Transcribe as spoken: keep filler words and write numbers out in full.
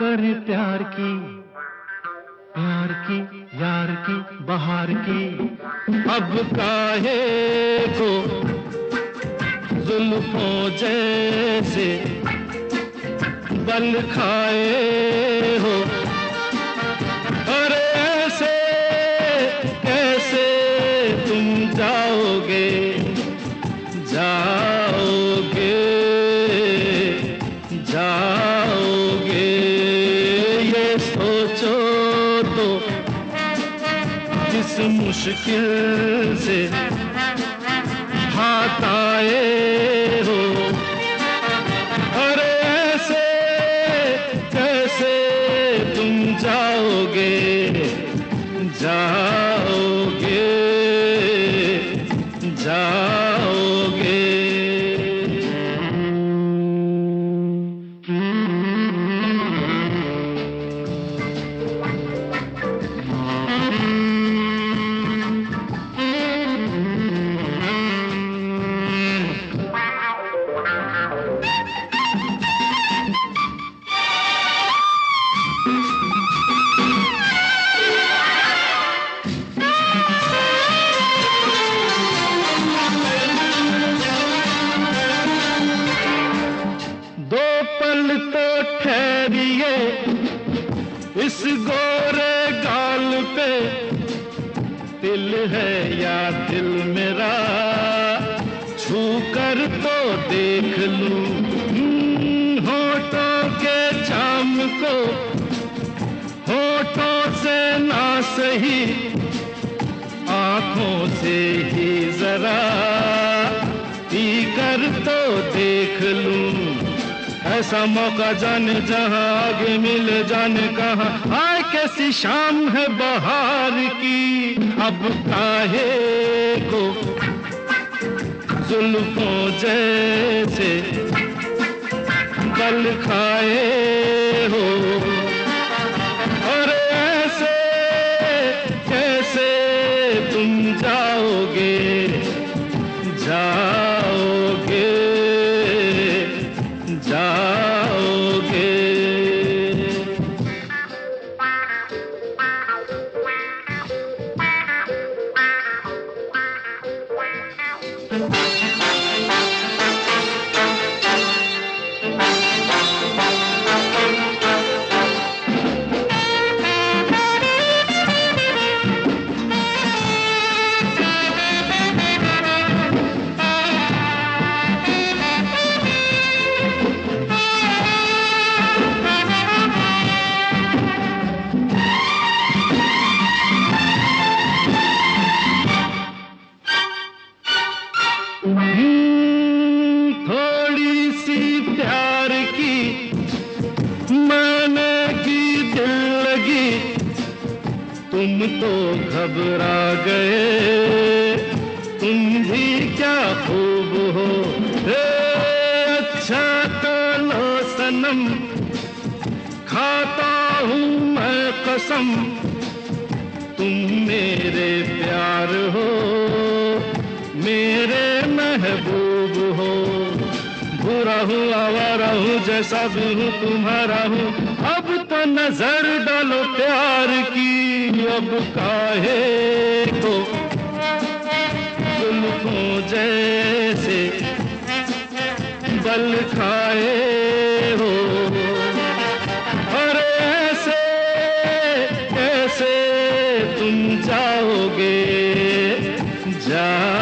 कर प्यार की, प्यार की, यार की, बहार की। अब काहे को जुल्फों जैसे बल खाए हो, और ऐसे कैसे तुम जाओगे, जाओगे, जाओगे। ये सोचो तो किस मुश्किल से हाथ आए हो, और ऐसे कैसे तुम जाओगे, जाओगे, जाओगे। दो पल तो ठहरिए इस गोरे गाल पे, दिल है या दिल मेरा, छू कर तो देख लूं। होठों के जाम को होठों से ना सही, आंखों से ही जरा पी कर तो देख लूं। ऐसा मौका जाने जहां आगे मिले जाने कहां, आए कैसी शाम है बहार की। अब काहे को जुल्फों जैसे बल खाए हो, और ऐसे कैसे तुम जाओगे, जाओगे, जाओगे। थोड़ी सी प्यार की मैंने की दिल लगी, तुम तो घबरा गए। तुम भी क्या खूब हो, ए, अच्छा तो लो सनम, खाता हूँ मैं कसम, तुम मेरे प्यार हो, मेरे महबूब हो। बुरा हूँ आवारा हूँ जैसा भी हूँ तुम्हारा हूँ, अब तो नजर डालो प्यार की। अब काहे को जुल्फों जैसे बल खाए हो, और ऐसे कैसे तुम जाओगे, जा